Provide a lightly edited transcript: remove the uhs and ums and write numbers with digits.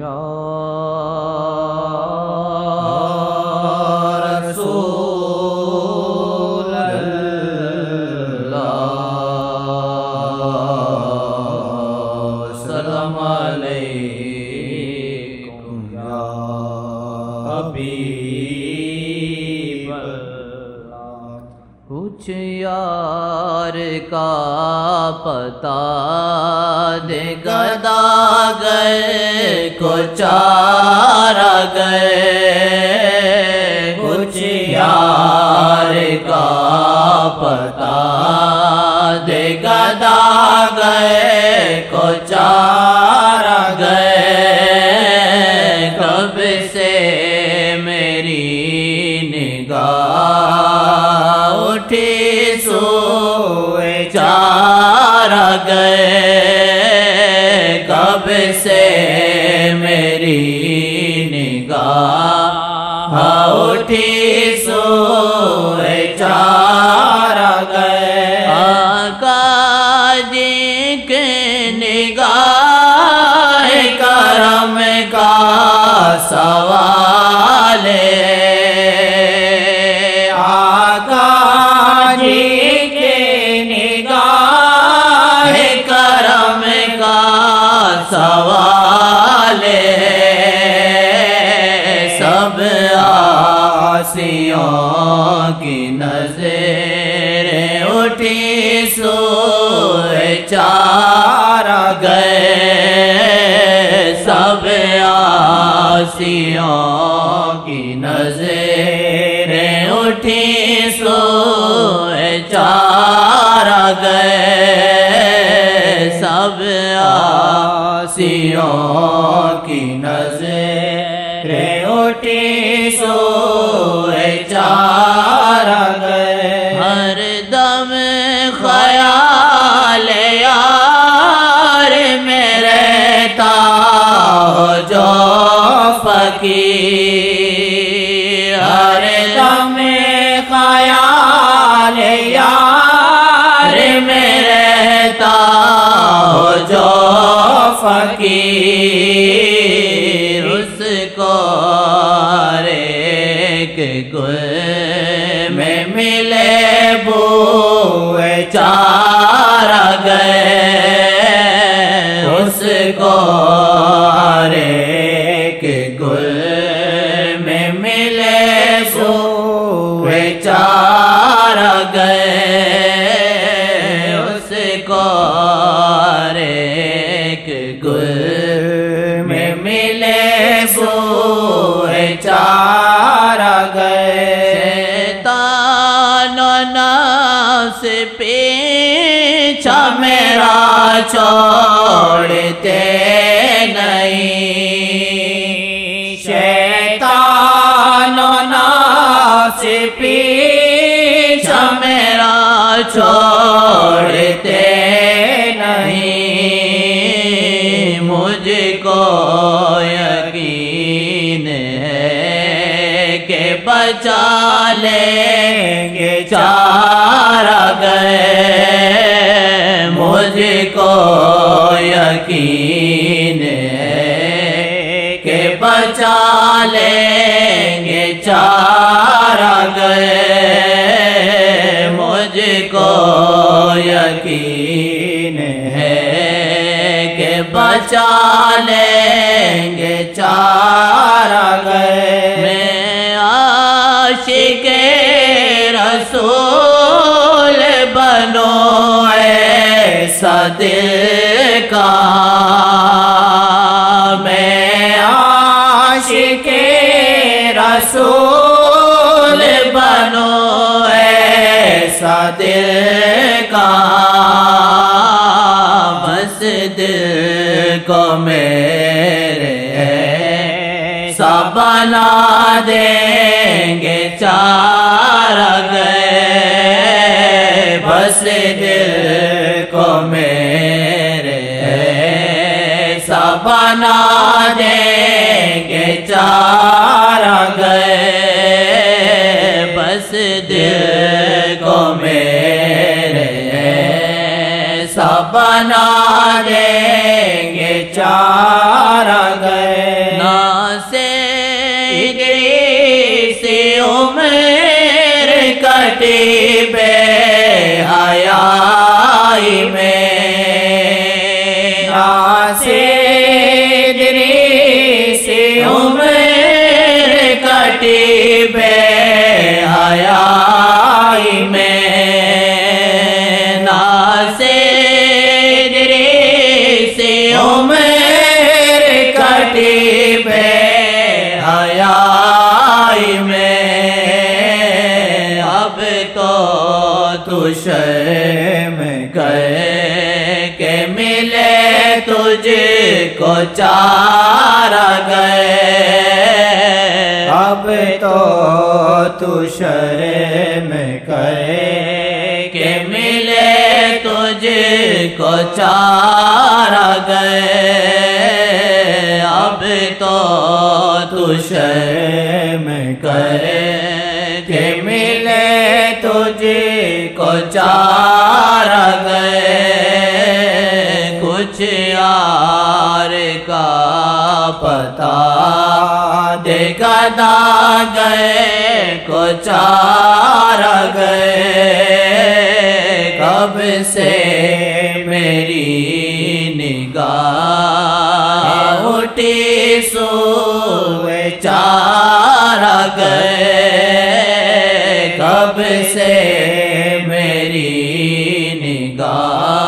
یا رسول اللہ سلام علیکم یا حبیب اللہ۔ کچھ یار کا پتہ دے گدا گئے کو چارہ گئے، کچھ یار کا پتہ دے گدا گئے کو چارہ گئے، کب سے میری نگاہ اٹھی سوئے چارہ گئے، کب سے میری نگاہ اٹھی سوئے چارہ گئے، آقا جی کے نگاہ کرم کا سوال ہے، آقا جی کے نگاہ کرم کا سوال ہے، سب عاصیوں کی نظریں اٹھی سوئے چارہ گئے، سب عاصیوں کی نظریں اٹھی سوئے چارہ گئے، سب عاصیوں کی نظریں اٹھی سوئے چارہ گئے، ہر دم خیال یار میں رہتا ہو جو فقیر، ہر دم خیال یار میں رہتا ہو جو فقیر، اس کو ہر ایک گل میں ملے بوئے چارہ گئے، اس کو ہر ایک گل میں ملے بوئے چارہ گئے، اس کو ہر ایک گل میں ملے بوئے چارہ گئے، شیطان و نفس پیچھا میرا چھوڑتے نہیں، شیطان و نفس پیچھا میرا چھوڑتے نہیں، مجھ کو یقین ہے کہ بچا لیں گے چارہ گئے، مجھ کو یقین ہے کہ بچا لیں گے چارہ گئے، مجھ کو یقین ہے کہ بچا لیں گے چارہ گئے، میں عاشق رسول بنو ایسا دل کا، میں عاشق رسول بنو ایسا دل کا، بس دل کو میرے ایسا بنا دیں گے چارہ گئے، بس دل کو میرے ایسا بنا دیں گے چارہ گئے، بس دل کو میرے ایسا بنا دیں گے چارہ گئے۔ ناصری سی عمر کٹی بے حیائی میں ناصری سی عمر کٹی بے حیائی میں اب تو شرم گئے کہ ملے تجھ کو چارہ گئے اب تو شرم گئے کہ ملے تجھ کو چارہ گئے اب تو شرم گئے کہ ملے تجھ کو چارہ گئے کچھ یار کا پتہ دے گدا گئے کو چارہ گئے کب سے میری نگاہ اٹھی سوئے چارہ گئے کب سے میری نگاہ